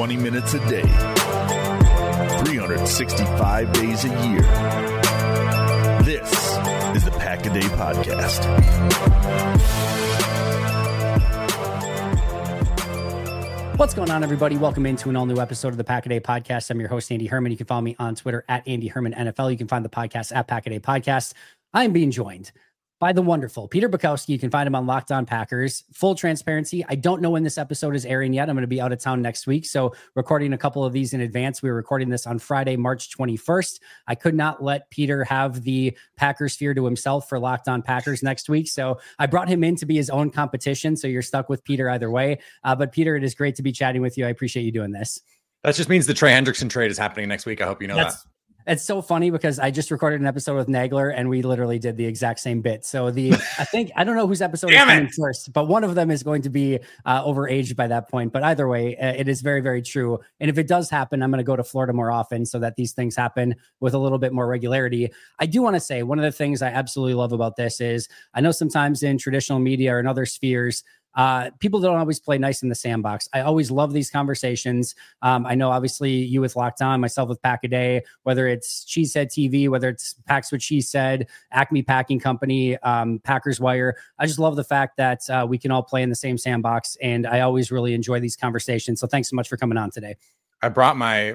20 minutes a day, 365 days a year. This is the Pack a Day Podcast. What's going on, everybody? Welcome into an all-new episode of the Pack a Day Podcast. I'm your host, Andy Herman. You can follow me on Twitter at Andy Herman NFL. You can find the podcast at Pack a Day Podcast. I'm being joined by the wonderful Peter Bukowski. You can find him on Locked On Packers. Full transparency, I don't know when this episode is airing yet. I'm going to be out of town next week, so recording a couple of these in advance. We were recording this on Friday, March 21st. I could not let Peter have the Packers sphere to himself for Locked On Packers next week, so I brought him in to be his own competition, so you're stuck with Peter either way. But Peter, it is great to be chatting with you. I appreciate you doing this. That just means the Trey Hendrickson trade is happening next week. I hope you know that. It's so funny because I just recorded an episode with Nagler and we literally did the exact same bit. So I don't know whose episode is coming first, but one of them is going to be overaged by that point. But either way, it is very, very true. And if it does happen, I'm going to go to Florida more often so that these things happen with a little bit more regularity. I do want to say one of the things I absolutely love about this is I know sometimes in traditional media or in other spheres, people don't always play nice in the sandbox. I always love these conversations. I know obviously you with Locked On, myself with Pack a Day, whether it's Cheesehead TV, whether it's Packs What She Said, Acme Packing Company, Packers Wire. I just love the fact that we can all play in the same sandbox, and I always really enjoy these conversations. So thanks so much for coming on today. I brought my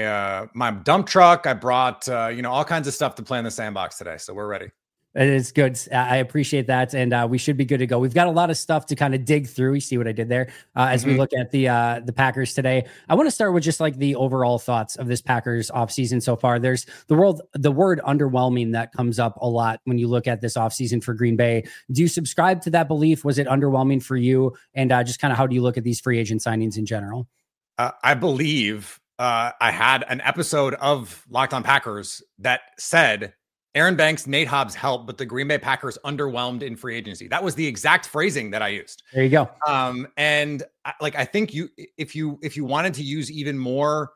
dump truck. I brought all kinds of stuff to play in the sandbox today, so we're ready. It is good. I appreciate that. And we should be good to go. We've got a lot of stuff to kind of dig through. You see what I did there as we look at the Packers today. I want to start with just like the overall thoughts of this Packers offseason so far. There's the word underwhelming that comes up a lot when you look at this offseason for Green Bay. Do you subscribe to that belief? Was it underwhelming for you? And just kind of how do you look at these free agent signings in general? I believe I had an episode of Locked On Packers that said Aaron Banks, Nate Hobbs helped, but the Green Bay Packers underwhelmed in free agency. That was the exact phrasing that I used. There you go. And I think if you wanted to use even more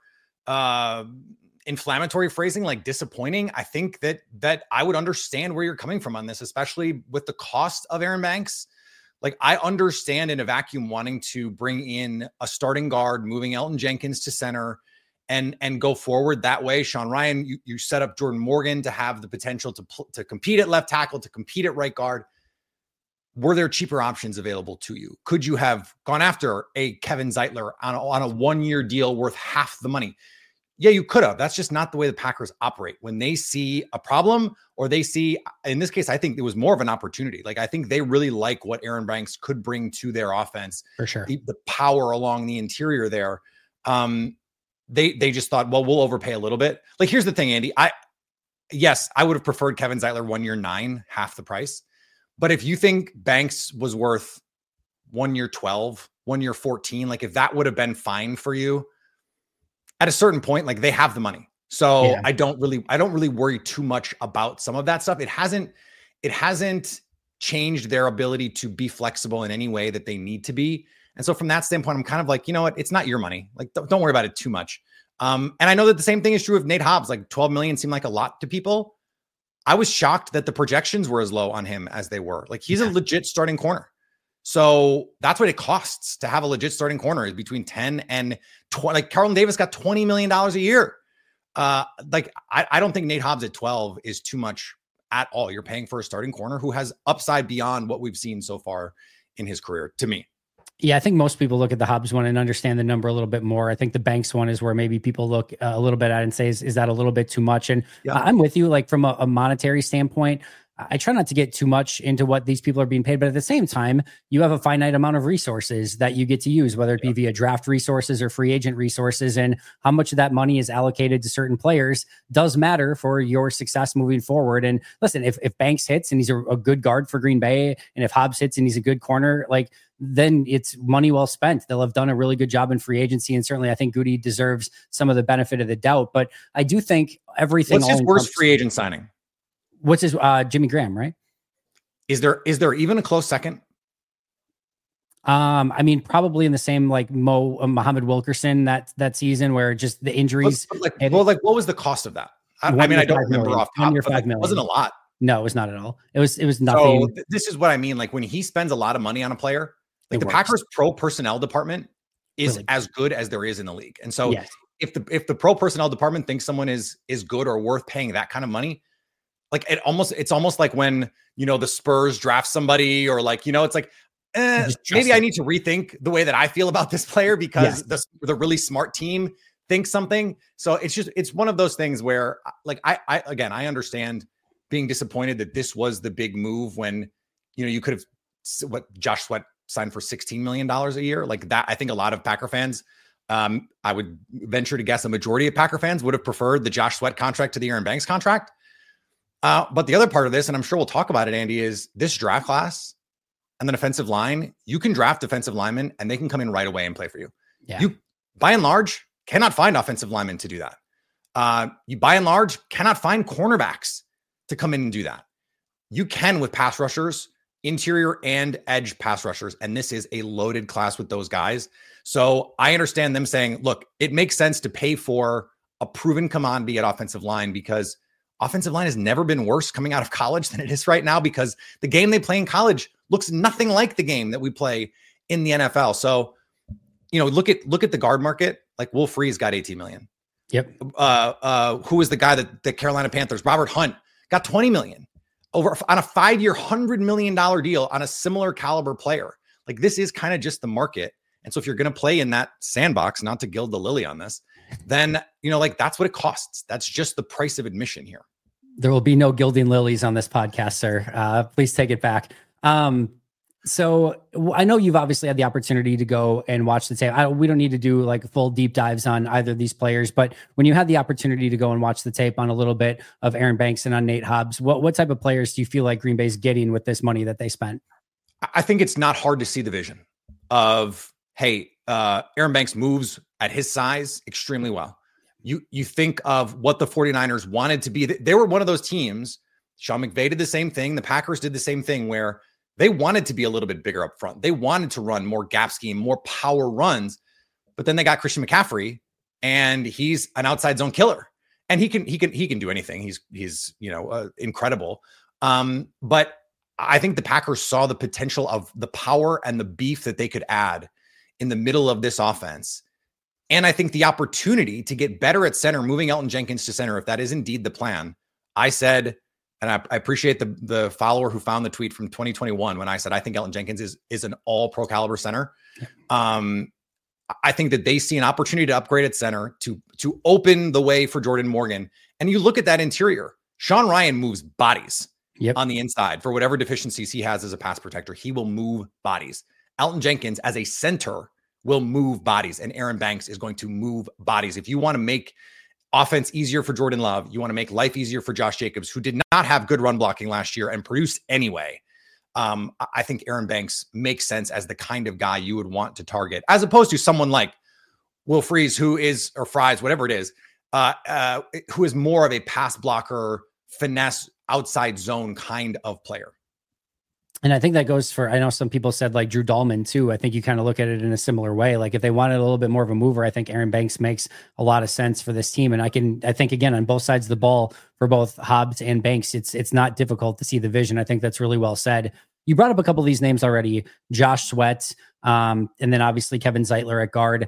inflammatory phrasing like disappointing, I think that I would understand where you're coming from on this, especially with the cost of Aaron Banks. Like, I understand in a vacuum wanting to bring in a starting guard, moving Elton Jenkins to center, and go forward that way. Sean Ryan, you set up Jordan Morgan to have the potential to compete at left tackle, to compete at right guard. Were there cheaper options available to you? Could you have gone after a Kevin Zeitler on a one-year deal worth half the money? Yeah, you could have. That's just not the way the Packers operate. When they see a problem, or they see, in this case, I think it was more of an opportunity. Like, I think they really like what Aaron Banks could bring to their offense. For sure. The power along the interior there. They just thought, well, we'll overpay a little bit. Like, here's the thing, Andy. I would have preferred Kevin Zeitler 1 year 9, half the price. But if you think Banks was worth 1 year 12, 1 year 14, like if that would have been fine for you at a certain point, like they have the money. So yeah. I don't really worry too much about some of that stuff. It hasn't changed their ability to be flexible in any way that they need to be. And so from that standpoint, I'm kind of like, you know what? It's not your money. Like, don't worry about it too much. And I know that the same thing is true of Nate Hobbs. Like, 12 million seemed like a lot to people. I was shocked that the projections were as low on him as they were. Like, he's a legit starting corner. So that's what it costs to have a legit starting corner, is between 10 and 20. Like, Carlton Davis got $20 million a year. I don't think Nate Hobbs at 12 is too much at all. You're paying for a starting corner who has upside beyond what we've seen so far in his career, to me. Yeah, I think most people look at the Hobbs one and understand the number a little bit more. I think the Banks one is where maybe people look a little bit at it and say, is that a little bit too much? And I'm with you, like from a monetary standpoint. I try not to get too much into what these people are being paid, but at the same time, you have a finite amount of resources that you get to use, whether it be via draft resources or free agent resources, and how much of that money is allocated to certain players does matter for your success moving forward. And listen, if Banks hits and he's a good guard for Green Bay, and if Hobbs hits and he's a good corner, like, then it's money well spent. They'll have done a really good job in free agency. And certainly I think Goody deserves some of the benefit of the doubt, but I do think everything. What's his worst free agent signing? What's his Jimmy Graham, right? Is there even a close second? I mean, probably in the same like Muhammad Wilkerson that season, where just the injuries. What was the cost of that? I mean, I don't remember off top, but like, it wasn't a lot. No, it was not at all. It was nothing. So this is what I mean. Like, when he spends a lot of money on a player, like the Packers pro personnel department is really as good as there is in the league. And so yes. if the pro personnel department thinks someone is good or worth paying that kind of money, like it's almost like when, the Spurs draft somebody, or like, it's like, maybe I need to rethink the way that I feel about this player because the really smart team thinks something. So it's one of those things where, like, I understand being disappointed that this was the big move when, you could have Josh Sweat signed for $16 million a year. Like that, I think a lot of Packer fans, I would venture to guess a majority of Packer fans would have preferred the Josh Sweat contract to the Aaron Banks contract. But the other part of this, and I'm sure we'll talk about it, Andy, is this draft class and then offensive line. You can draft defensive linemen and they can come in right away and play for you. Yeah. You, by and large, cannot find offensive linemen to do that. You, by and large, cannot find cornerbacks to come in and do that. You can with pass rushers, interior and edge pass rushers. And this is a loaded class with those guys. So I understand them saying, look, it makes sense to pay for a proven commodity at offensive line because offensive line has never been worse coming out of college than it is right now because the game they play in college looks nothing like the game that we play in the NFL. So, look at the guard market. Like Will Freeze got 18 million. Yep. Who was the guy that the Carolina Panthers, Robert Hunt, got 20 million over on a 5-year, $100 million deal on a similar caliber player. Like this is kind of just the market. And so if you're going to play in that sandbox, not to gild the lily on this, then, that's what it costs. That's just the price of admission here. There will be no gilding lilies on this podcast, sir. Please take it back. So I know you've obviously had the opportunity to go and watch the tape. We don't need to do like full deep dives on either of these players, but when you had the opportunity to go and watch the tape on a little bit of Aaron Banks and on Nate Hobbs, what type of players do you feel like Green Bay's getting with this money that they spent? I think it's not hard to see the vision of, hey, Aaron Banks moves at his size extremely well. You think of what the 49ers wanted to be. They were one of those teams. Sean McVay did the same thing. The Packers did the same thing where they wanted to be a little bit bigger up front. They wanted to run more gap scheme, more power runs, but then they got Christian McCaffrey and he's an outside zone killer and he can do anything. He's incredible. But I think the Packers saw the potential of the power and the beef that they could add in the middle of this offense. And I think the opportunity to get better at center, moving Elgton Jenkins to center, if that is indeed the plan. I said, and I appreciate the follower who found the tweet from 2021 when I said, I think Elgton Jenkins is an all pro caliber center. I think that they see an opportunity to upgrade at center to open the way for Jordan Morgan. And you look at that interior, Sean Ryan moves bodies on the inside for whatever deficiencies he has as a pass protector. He will move bodies. Elgton Jenkins as a center will move bodies, and Aaron Banks is going to move bodies. If you want to make offense easier for Jordan Love, you want to make life easier for Josh Jacobs, who did not have good run blocking last year and produced anyway. I think Aaron Banks makes sense as the kind of guy you would want to target, as opposed to someone like Will Freeze, or Fries, whatever it is, who is more of a pass blocker, finesse, outside zone kind of player. And I think that goes for, I know some people said like Drew Dahlman too. I think you kind of look at it in a similar way. Like if they wanted a little bit more of a mover, I think Aaron Banks makes a lot of sense for this team. And I think again, on both sides of the ball for both Hobbs and Banks, it's not difficult to see the vision. I think that's really well said. You brought up a couple of these names already, Josh Sweat, and then obviously Kevin Zeitler at guard.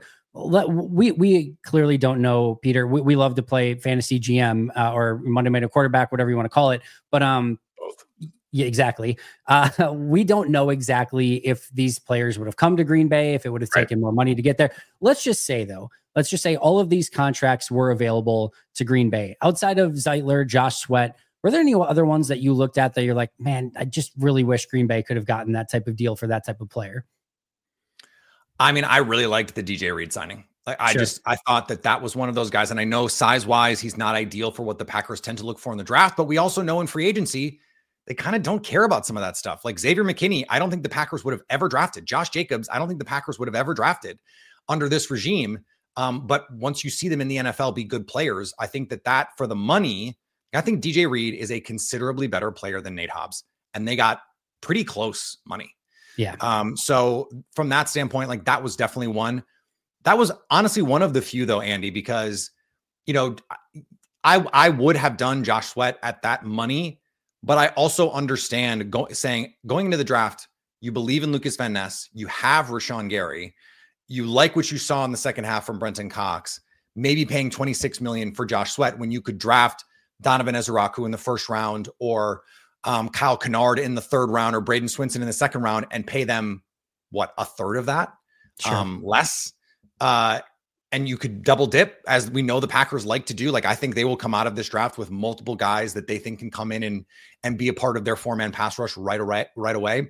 We clearly don't know, Peter. We love to play fantasy GM or Monday Night Quarterback, whatever you want to call it. But yeah, exactly. We don't know exactly if these players would have come to Green Bay, if it would have taken more money to get there. Let's just say all of these contracts were available to Green Bay. Outside of Zeitler, Josh Sweat, were there any other ones that you looked at that you're like, man, I just really wish Green Bay could have gotten that type of deal for that type of player? I mean, I really liked the DJ Reed signing. I thought that was one of those guys. And I know size-wise, he's not ideal for what the Packers tend to look for in the draft, but we also know in free agency, they kind of don't care about some of that stuff. Like Xavier McKinney, I don't think the Packers would have ever drafted. Josh Jacobs, I don't think the Packers would have ever drafted under this regime. But once you see them in the NFL be good players, I think that for the money, I think DJ Reed is a considerably better player than Nate Hobbs. And they got pretty close money. Yeah. So from that standpoint, like that was definitely one. That was honestly one of the few though, Andy, because, I would have done Josh Sweat at that money. But I also understand going into the draft, you believe in Lucas Van Ness, you have Rashawn Gary, you like what you saw in the second half from Brenton Cox, maybe paying $26 million for Josh Sweat when you could draft Donovan Ezeraku in the first round, or Kyle Kennard in the third round, or Braden Swinson in the second round, and pay them what, a third of that, less. And you could double dip, as we know the Packers like to do. Like, I think they will come out of this draft with multiple guys that they think can come in and be a part of their 4-man pass rush right away.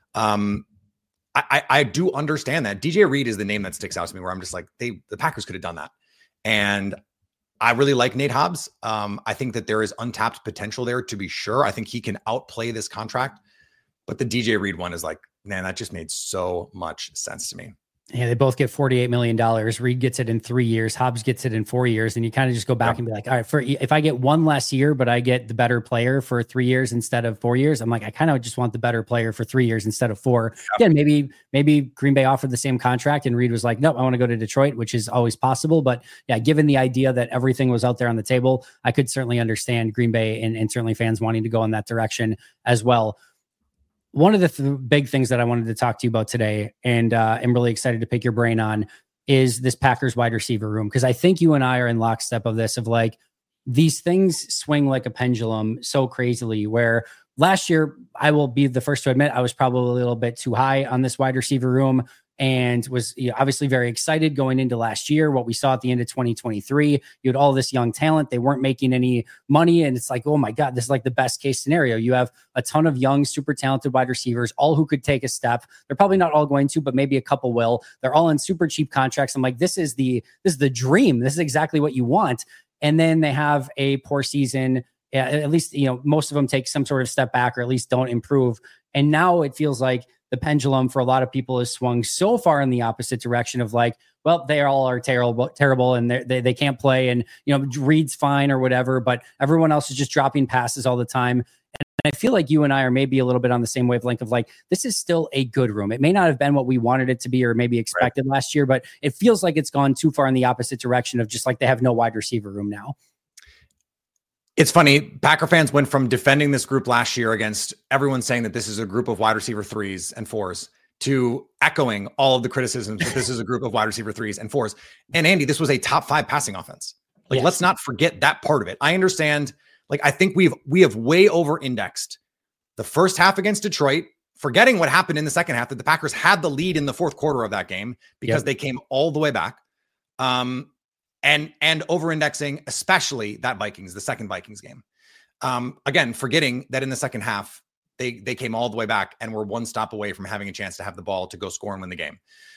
I do understand that. DJ Reed is the name that sticks out to me, where I'm just like, the Packers could have done that. And I really like Nate Hobbs. I think that there is untapped potential there, to be sure. I think he can outplay this contract, but the DJ Reed one is like, man, that just made so much sense to me. Yeah, they both get $48 million. Reed gets it in 3 years. Hobbs gets it in 4 years. And you kind of just go back and be like, all right, if I get one less year, but I get the better player for 3 years instead of 4 years, I'm like, I kind of just want the better player for 3 years instead of 4. Again, maybe Green Bay offered the same contract and Reed was like, nope, I want to go to Detroit, which is always possible. But yeah, given the idea that everything was out there on the table, I could certainly understand Green Bay and certainly fans wanting to go in that direction as well. One of the big things that I wanted to talk to you about today, and I'm really excited to pick your brain on, is this Packers wide receiver room. Because I think you and I are in lockstep of this, of like, these things swing like a pendulum so crazily, where last year, I will be the first to admit, I was probably a little bit too high on this wide receiver room, and was obviously very excited going into last year. What we saw at the end of 2023, you had all this young talent. They weren't making any money. And it's like, oh my God, this is like the best case scenario. You have a ton of young, super talented wide receivers, all who could take a step. They're probably not all going to, but maybe a couple will. They're all on super cheap contracts. I'm like, this is the dream. This is exactly what you want. And then they have a poor season. At least, most of them take some sort of step back, or at least don't improve. And now it feels like the pendulum for a lot of people has swung so far in the opposite direction of like, well, they all are terrible, and they can't play, and Reed's fine or whatever, but everyone else is just dropping passes all the time. And I feel like you and I are maybe a little bit on the same wavelength of like, this is still a good room. It may not have been what we wanted it to be or maybe expected last year, but it feels like it's gone too far in the opposite direction of just like they have no wide receiver room now. It's funny. Packer fans went from defending this group last year against everyone saying that this is a group of wide receiver 3s and 4s, to echoing all of the criticisms that this is a group of wide receiver 3s and 4s. And Andy, this was a top 5 passing offense. Like, yes. Let's not forget that part of it. I understand. Like, I think we have way over indexed the first half against Detroit, forgetting what happened in the second half, that the Packers had the lead in the fourth quarter of that game because they came all the way back. And over-indexing, especially the second Vikings game. Again, forgetting that in the second half, they came all the way back and were one stop away from having a chance to have the ball to go score and win the game.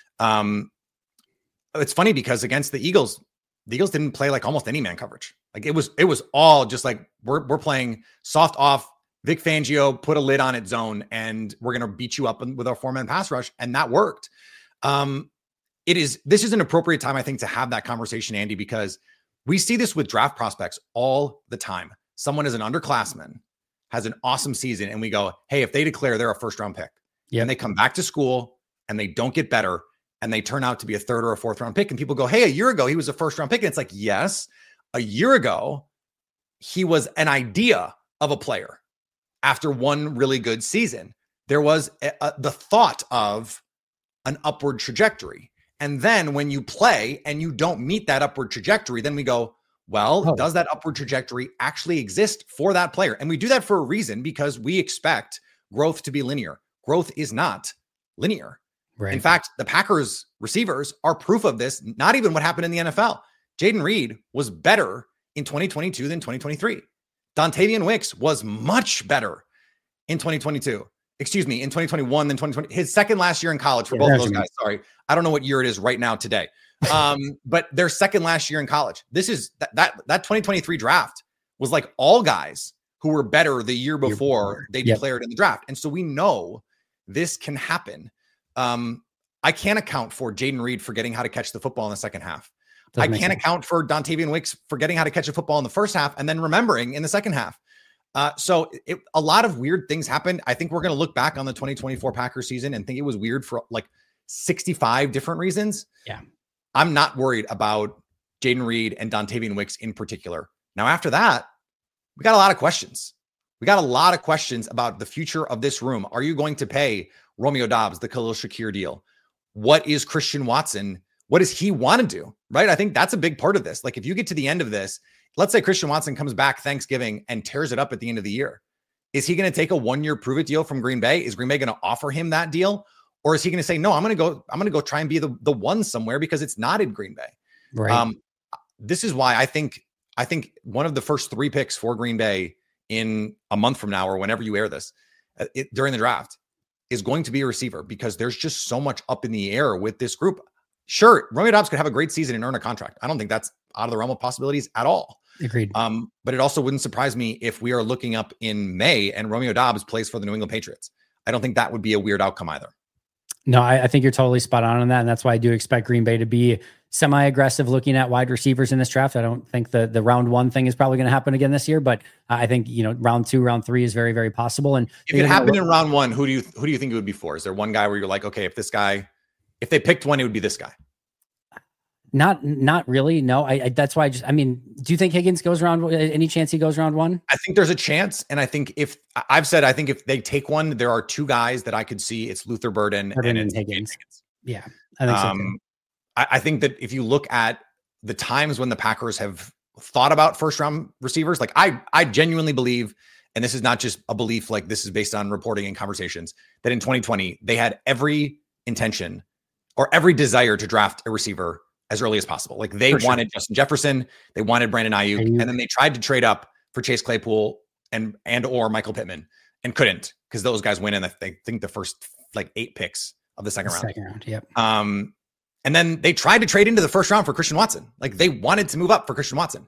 It's funny because against the Eagles didn't play like almost any man coverage. Like, it was all just like, we're playing soft off, Vic Fangio put a lid on it zone, and we're going to beat you up with our 4-man pass rush. And that worked. This is an appropriate time, I think, to have that conversation, Andy, because we see this with draft prospects all the time. Someone is an underclassman, has an awesome season, and we go, hey, if they declare they're a first-round pick, and they come back to school and they don't get better, and they turn out to be a third or a fourth-round pick, and people go, hey, a year ago, he was a first-round pick. And it's like, yes, a year ago, he was an idea of a player after one really good season. There was the thought of an upward trajectory. And then when you play and you don't meet that upward trajectory, then we go, well, does that upward trajectory actually exist for that player? And we do that for a reason, because we expect growth to be linear. Growth is not linear. Right. In fact, the Packers receivers are proof of this. Not even what happened in the NFL. Jayden Reed was better in 2022 than 2023. Dontavian Wicks was much better in 2022. Excuse me, in 2021 than 2020. His second last year in college for both of those guys. Sorry. I don't know what year it is right now today. But their second last year in college. This is that 2023 draft was like all guys who were better the year before they declared in the draft. And so we know this can happen. I can't account for Jayden Reed forgetting how to catch the football in the second half. I can't account for Dontavian Wicks forgetting how to catch a football in the first half and then remembering in the second half. So a lot of weird things happened. I think we're going to look back on the 2024 Packers season and think it was weird for like 65 different reasons. Yeah. I'm not worried about Jayden Reed and Dontavian Wicks in particular. Now, after that, we got a lot of questions. We got a lot of questions about the future of this room. Are you going to pay Romeo Doubs the Khalil Shakir deal? what is Christian Watson? What does he want to do? Right. I think that's a big part of this. Like if you get to the end of this, let's say Christian Watson comes back Thanksgiving and tears it up at the end of the year. Is he going to take a 1-year prove it deal from Green Bay? Is Green Bay going to offer him that deal? Or is he going to say, no, I'm going to go try and be the one somewhere because it's not in Green Bay. Right. This is why I think one of the first 3 picks for Green Bay in a month from now, or whenever you air this during the draft, is going to be a receiver, because there's just so much up in the air with this group. Sure, Romeo Doubs could have a great season and earn a contract. I don't think that's out of the realm of possibilities at all. Agreed. But it also wouldn't surprise me if we are looking up in May and Romeo Doubs plays for the New England Patriots. I don't think that would be a weird outcome either. No, I think you're totally spot on that. And that's why I do expect Green Bay to be semi-aggressive looking at wide receivers in this draft. I don't think the round 1 thing is probably going to happen again this year, but I think, round 2, round 3 is very, very possible. And if it happened in round 1, who do you think it would be for? Is there one guy where you're like, okay, if they picked one, it would be this guy? Not really. No, that's why do you think Higgins goes round? Any chance he goes round 1? I think there's a chance. And I think if they take one, there are 2 guys that I could see. It's Luther Burden and it's Higgins. Yeah, I think so too. I think that if you look at the times when the Packers have thought about first round receivers, like I genuinely believe, and this is not just a belief, like this is based on reporting and conversations, that in 2020, they had every intention or every desire to draft a receiver as early as possible. Like they wanted Justin Jefferson, they wanted Brandon Ayuk, and then they tried to trade up for Chase Claypool and or Michael Pittman and couldn't, because those guys win in I think the first 8 picks of the second round. Yep. And then they tried to trade into the first round for Christian Watson. Like they wanted to move up for Christian Watson.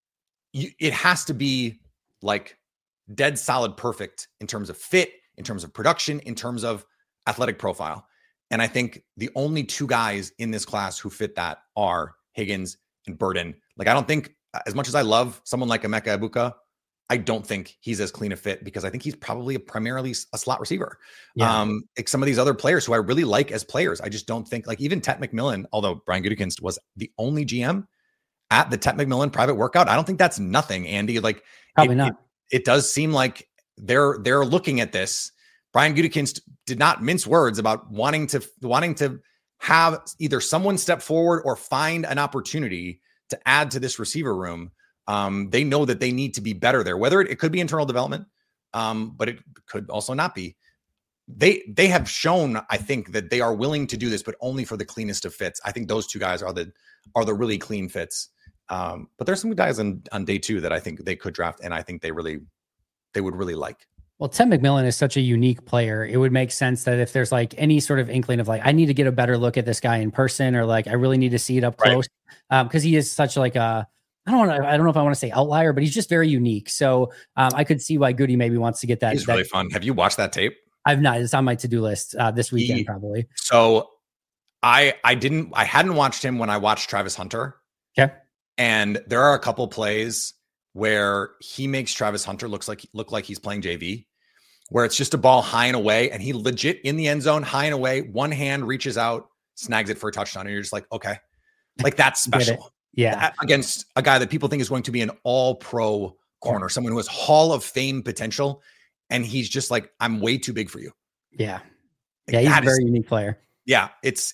It has to be like dead solid perfect in terms of fit, in terms of production, in terms of athletic profile. And I think the only 2 guys in this class who fit that are Higgins and Burden. Like I don't think, as much as I love someone like Emeka Egbuka, I don't think he's as clean a fit, because I think he's probably primarily a slot receiver. Yeah. Like some of these other players who I really like as players, I just don't think, like even Ted McMillan, although Brian Gutekunst was the only GM at the Ted McMillan private workout, I don't think that's nothing, Andy. Like probably not. It does seem like they're looking at this. Brian Gutekunst did not mince words about wanting to have either someone step forward or find an opportunity to add to this receiver room. They know that they need to be better there, whether it could be internal development, but it could also not be. They have shown, I think, that they are willing to do this, but only for the cleanest of fits. I think those 2 guys are the really clean fits. But there's some guys on day 2 that I think they could draft, and I think they would really like. Well, Ted McMillan is such a unique player. It would make sense that if there's any sort of inkling of I need to get a better look at this guy in person, or I really need to see it up close, because he is such a I don't know if I want to say outlier, but he's just very unique. So I could see why Goody maybe wants to get that. He's really fun. Have you watched that tape? I've not. It's on my to-do list this weekend, probably. So I hadn't watched him when I watched Travis Hunter. Okay. And there are a couple plays where he makes Travis Hunter look like he's playing JV, where it's just a ball high and away, and he legit in the end zone, high and away, one hand reaches out, snags it for a touchdown. And you're just like, okay, like that's special. Yeah. Against a guy that people think is going to be an all-pro corner, someone who has Hall of Fame potential. And he's just like, I'm way too big for you. Yeah. Yeah. He's a very unique player. Yeah. It's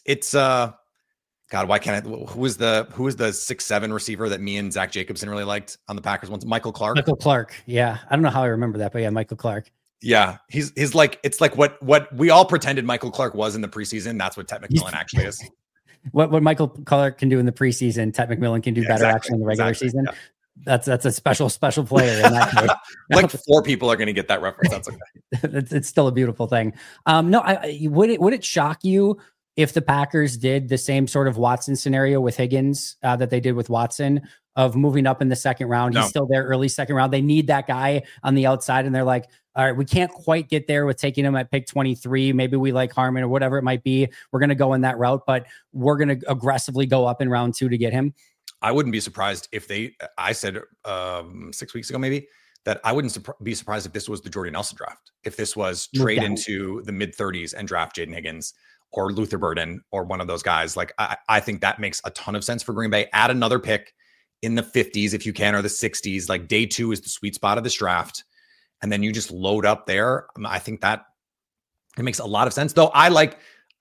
God, why can't I? Who is the 6'7" receiver that me and Zach Jacobson really liked on the Packers once? Michael Clark. Michael Clark. Yeah. I don't know how I remember that, but yeah, Michael Clark. Yeah. He's like, it's like what we all pretended Michael Clark was in the preseason. That's what Ted McMillan actually is. What Michael Clark can do in the preseason, Ted McMillan can do better actually in the regular season. Yeah. That's a special player in that case. Like 4 people are going to get that reference. That's okay. It's still a beautiful thing. No, would it shock you if the Packers did the same sort of Watson scenario with Higgins that they did with Watson, of moving up in the second round? He's still there early second round. They need that guy on the outside, and they're like, all right, we can't quite get there with taking him at pick 23. Maybe we like Harmon or whatever it might be. We're going to go in that route, but we're going to aggressively go up in round 2 to get him. I wouldn't be surprised if I said 6 weeks ago, maybe, that I wouldn't be surprised if this was the Jordy Nelson draft. If this was trade into the mid 30s and draft Jaden Higgins or Luther Burden or one of those guys. Like I think that makes a ton of sense for Green Bay. Add another pick in the 50s if you can, or the 60s. Like day 2 is the sweet spot of this draft. And then you just load up there. I think that it makes a lot of sense. Though I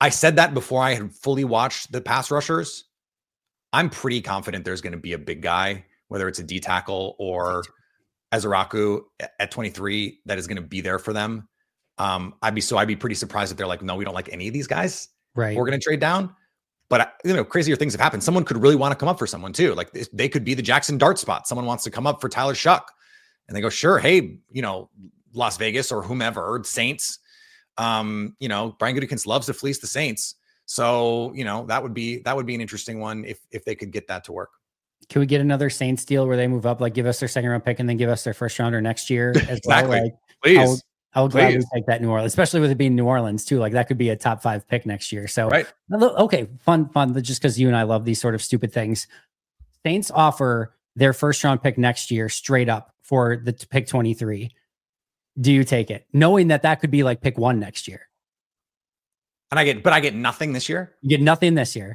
I said that before I had fully watched the pass rushers. I'm pretty confident there's going to be a big guy, whether it's a D tackle or Ezeraku at 23, that is going to be there for them. I'd be pretty surprised if they're like, no, we don't like any of these guys. Right. We're going to trade down. But crazier things have happened. Someone could really want to come up for someone too. Like they could be the Jackson Dart spot. Someone wants to come up for Tyler Shuck, and they go, sure. Hey, Las Vegas or whomever, Saints. Brian Gutekunst loves to fleece the Saints. So, that would be an interesting one if they could get that to work. Can we get another Saints deal where they move up, like give us their second round pick and then give us their first rounder next year as exactly. well? Like, please. I would gladly take that New Orleans, especially with it being New Orleans too. Like that could be a top 5 pick next year. So, right. Okay, fun. Just because you and I love these sort of stupid things. Saints offer their first round pick next year straight up for the pick 23. Do you take it, knowing that could be like pick 1 next year? And I get nothing this year. You get nothing this year.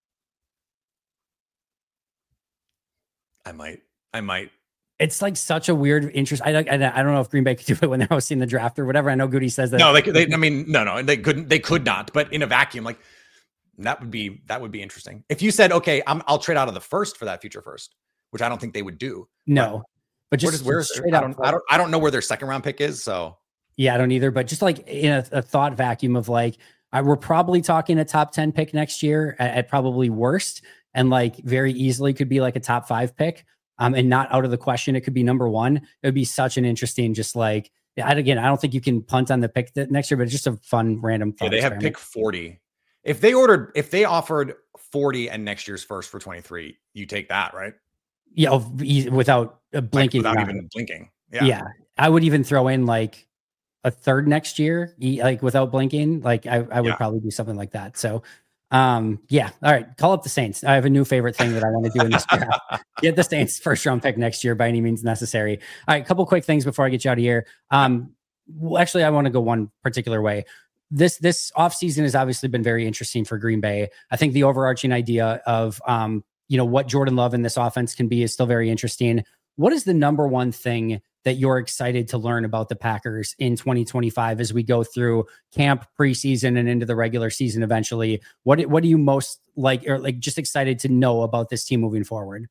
I might. It's like such a weird interest. I don't know if Green Bay could do it when they're hosting the draft or whatever. I know Goody says that. No, they couldn't. They could not. But in a vacuum, like that would be interesting. If you said, okay, I'll trade out of the first for that future first, which I don't think they would do. No, but just I don't know where their second round pick is. So yeah, I don't either. But just like in a thought vacuum of like, we're probably talking a top 10 pick next year at probably worst, and like very easily could be like a top 5 pick. And not out of the question. It could be number 1. It would be such an interesting, just like, I don't think you can punt on the pick next year, but it's just a fun random thought. Yeah, they have pick 40. If they offered 40 and next year's first for 23, you take that, right? Yeah, without blinking. Without even blinking. Yeah. I would even throw in like a third next year, like without blinking. Like I would probably do something like that. So all right. Call up the Saints. I have a new favorite thing that I want to do in this draft. Get the Saints first round pick next year by any means necessary. All right. A couple quick things before I get you out of here. Actually, I want to go one particular way. This offseason has obviously been very interesting for Green Bay. I think the overarching idea of, what Jordan Love in this offense can be is still very interesting. What is the number one thing that you're excited to learn about the Packers in 2025 as we go through camp, preseason, and into the regular season eventually? What do you most like, or like just excited to know about this team moving forward?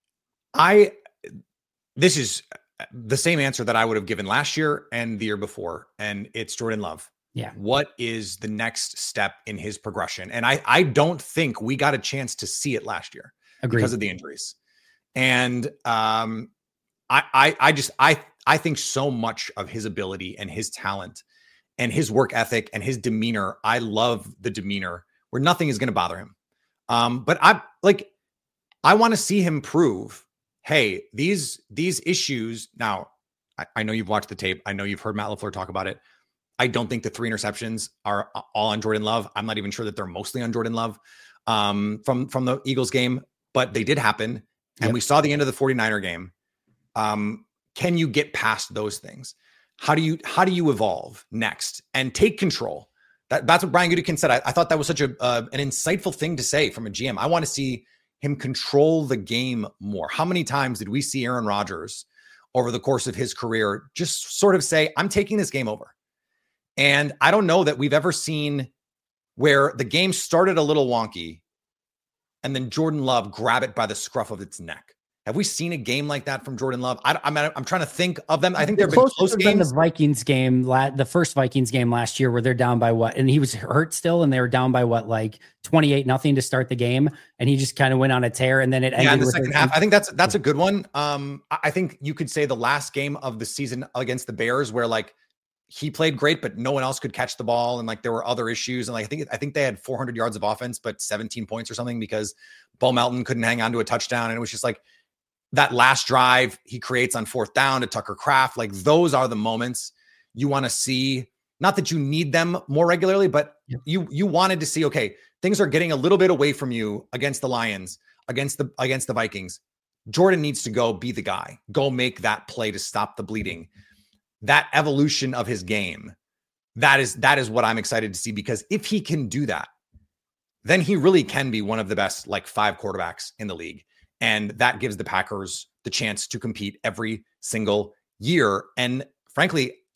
This is the same answer that I would have given last year and the year before, and it's Jordan Love. Yeah. What is the next step in his progression? And I don't think we got a chance to see it last year. Agreed. Because of the injuries. And I think so much of his ability and his talent and his work ethic and his demeanor. I love the demeanor where nothing is going to bother him. But I want to see him prove, hey, these issues. Now, I know you've watched the tape. I know you've heard Matt LaFleur talk about it. I don't think the 3 interceptions are all on Jordan Love. I'm not even sure that they're mostly on Jordan Love from the Eagles game, but they did happen. And we saw the end of the 49er game. Can you get past those things? How do you evolve next and take control? That's what Brian Gutekunst said. I thought that was such an insightful thing to say from a GM. I want to see him control the game more. How many times did we see Aaron Rodgers over the course of his career just sort of say, I'm taking this game over? And I don't know that we've ever seen where the game started a little wonky and then Jordan Love grab it by the scruff of its neck. Have we seen a game like that from Jordan Love? I'm trying to think of them. I think there have been close games. The Vikings game, the first Vikings game last year, where they're down by what, and he was hurt still, and they were down by what, like 28-0 to start the game, and he just kind of went on a tear, and then it ended in the second half. I think that's a good one. I think you could say the last game of the season against the Bears, where like he played great, but no one else could catch the ball, and like there were other issues, and like I think they had 400 yards of offense, but 17 points or something because Bo Melton couldn't hang on to a touchdown, and it was just like. That last drive he creates on 4th down to Tucker Kraft, like those are the moments you want to see. Not that you need them more regularly, but you wanted to see, okay, things are getting a little bit away from you against the Lions, against the Vikings. Jordan needs to go be the guy, go make that play to stop the bleeding. That evolution of his game, that is what I'm excited to see, because if he can do that, then he really can be one of the best like 5 quarterbacks in the league. And that gives the Packers the chance to compete every single year. And frankly,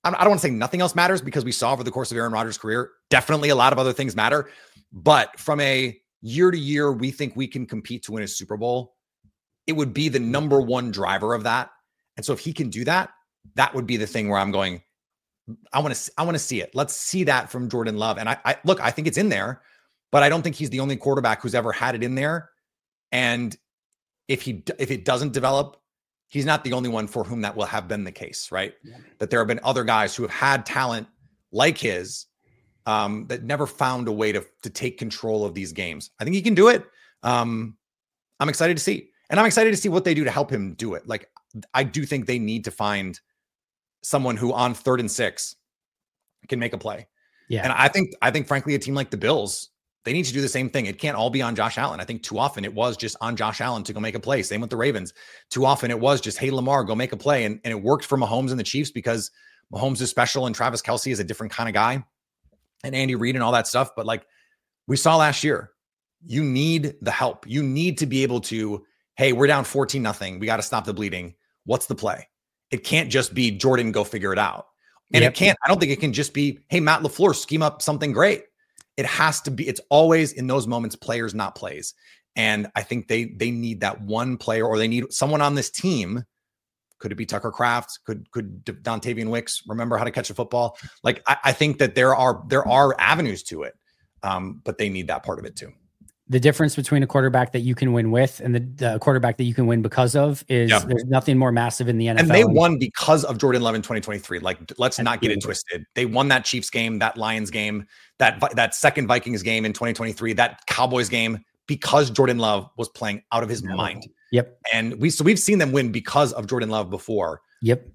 I don't want to say nothing else matters, because we saw over the course of Aaron Rodgers' career, definitely a lot of other things matter. But from a year to year, we think we can compete to win a Super Bowl. It would be the number one driver of that. And so if he can do that, that would be the thing where I'm going, I want to see it. Let's see that from Jordan Love. And I look, I think it's in there, but I don't think he's the only quarterback who's ever had it in there. And if it doesn't develop, he's not the only one for whom that will have been the case, right? Yeah. That there have been other guys who have had talent like his that never found a way to take control of these games. I think he can do it. I'm excited to see. And I'm excited to see what they do to help him do it. Like, I do think they need to find someone who on 3rd and 6 can make a play. Yeah. And I think frankly, a team like the Bills, they need to do the same thing. It can't all be on Josh Allen. I think too often it was just on Josh Allen to go make a play. Same with the Ravens. Too often it was just, hey, Lamar, go make a play. And it worked for Mahomes and the Chiefs because Mahomes is special and Travis Kelce is a different kind of guy, and Andy Reid and all that stuff. But like we saw last year, you need the help. You need to be able to, hey, we're down 14-0. We got to stop the bleeding. What's the play? It can't just be Jordan, go figure it out. And I don't think it can just be, hey, Matt LaFleur, scheme up something great. It has to be, it's always in those moments, players, not plays. And I think they need that one player, or they need someone on this team. Could it be Tucker Kraft? Could Dontavian Wicks remember how to catch a football? Like, I think that there are avenues to it, but they need that part of it too. The difference between a quarterback that you can win with and the quarterback that you can win because of is there's nothing more massive in the NFL. And they won because of Jordan Love in 2023. Like, let's not get it twisted. They won that Chiefs game, that Lions game, that second Vikings game in 2023, that Cowboys game, because Jordan Love was playing out of his mind. Yep. And we've seen them win because of Jordan Love before. Yep.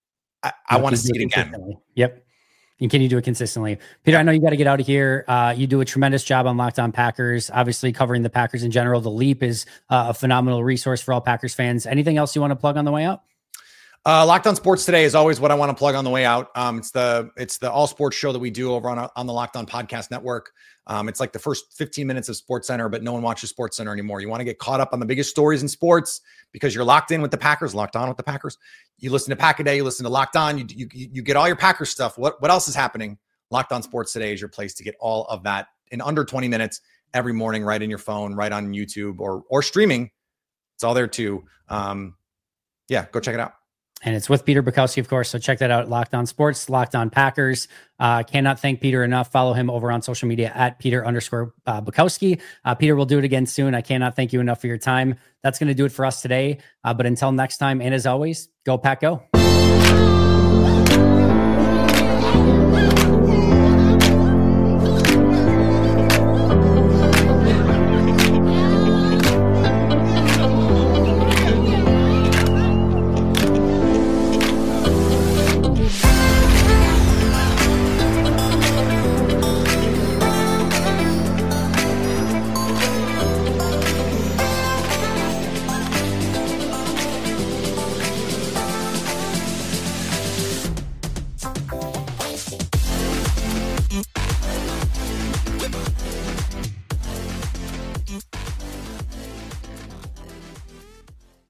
I want to see it again. Yep. And can you do it consistently? Peter, I know you got to get out of here. You do a tremendous job on Locked On Packers, obviously covering the Packers in general. The Leap is a phenomenal resource for all Packers fans. Anything else you want to plug on the way out? Locked On Sports Today is always what I want to plug on the way out. It's the all sports show that we do over on the Locked On Podcast Network. It's like the first 15 minutes of SportsCenter, but no one watches SportsCenter anymore. You want to get caught up on the biggest stories in sports because you're locked in with the Packers, locked on with the Packers. You listen to Pack a Day, you listen to Locked On, you get all your Packers stuff. What else is happening? Locked On Sports Today is your place to get all of that in under 20 minutes every morning, right in your phone, right on YouTube or streaming. It's all there too. Go check it out. And it's with Peter Bukowski, of course. So check that out. Locked On Sports, Locked On Packers. Cannot thank Peter enough. Follow him over on social media at Peter_Bukowski. Peter will do it again soon. I cannot thank you enough for your time. That's going to do it for us today. But until next time, and as always, go Pack Go.